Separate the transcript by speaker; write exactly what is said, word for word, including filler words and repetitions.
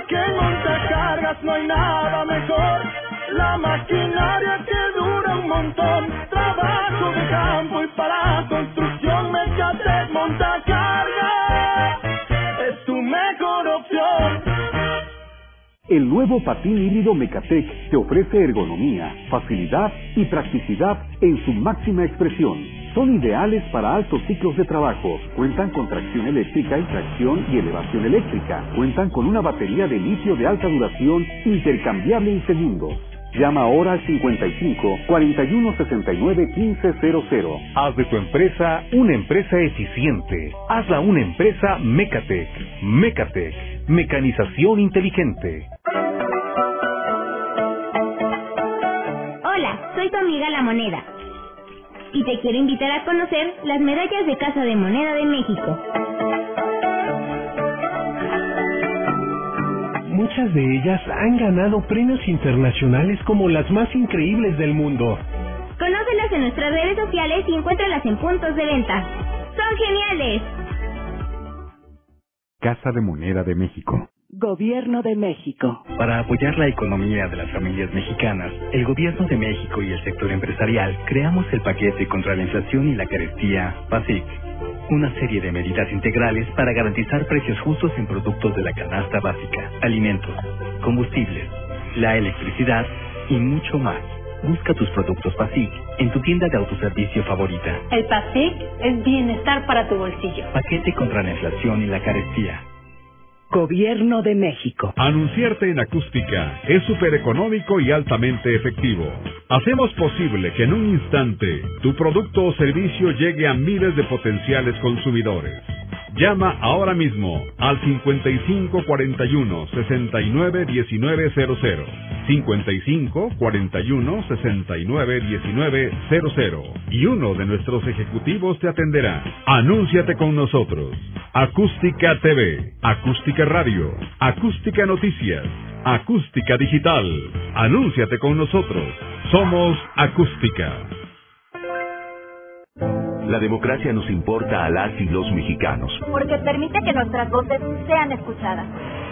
Speaker 1: porque en montacargas no hay nada mejor. La maquinaria que dura un montón, trabajo de campo y para construcción, Mecatec Montacargas es tu mejor opción.
Speaker 2: El nuevo patín híbrido Mecatec te ofrece ergonomía, facilidad y practicidad en su máxima expresión. Son ideales para altos ciclos de trabajo. Cuentan con tracción eléctrica y tracción y elevación eléctrica. Cuentan con una batería de litio de alta duración intercambiable en segundos. Llama ahora al cincuenta y cinco, cuarenta y uno, sesenta y nueve, quince cero cero.
Speaker 3: Haz de tu empresa una empresa eficiente. Hazla una empresa Mecatec. Mecatec. Mecanización inteligente.
Speaker 4: Hola, soy tu amiga La Moneda. Y te quiero invitar a conocer las medallas de Casa de Moneda de México.
Speaker 5: Muchas de ellas han ganado premios internacionales como las más increíbles del mundo.
Speaker 4: Conócelas en nuestras redes sociales y encuéntralas en puntos de venta. ¡Son geniales!
Speaker 2: Casa de Moneda de México.
Speaker 6: Gobierno de México.
Speaker 7: Para apoyar la economía de las familias mexicanas, el Gobierno de México y el sector empresarial creamos el paquete contra la inflación y la carestía PASIC. Una serie de medidas integrales para garantizar precios justos en productos de la canasta básica, alimentos, combustibles, la electricidad y mucho más. Busca tus productos PASIC en tu tienda de autoservicio favorita.
Speaker 8: El PASIC es bienestar para tu bolsillo.
Speaker 7: Paquete contra la inflación y la carestía.
Speaker 6: Gobierno de México.
Speaker 9: Anunciarte en acústica es súper económico y altamente efectivo. Hacemos posible que en un instante tu producto o servicio llegue a miles de potenciales consumidores. Llama ahora mismo al cincuenta y cinco, cuarenta y uno, sesenta y nueve, diecinueve cero cero. cincuenta y cinco, cuarenta y uno, sesenta y nueve, diecinueve cero cero. Y uno de nuestros ejecutivos te atenderá. Anúnciate con nosotros. Acústica T V, Acústica Radio, Acústica Noticias, Acústica Digital. Anúnciate con nosotros. Somos Acústica.
Speaker 10: La democracia nos importa a las y los mexicanos.
Speaker 11: Porque permite que nuestras voces sean escuchadas.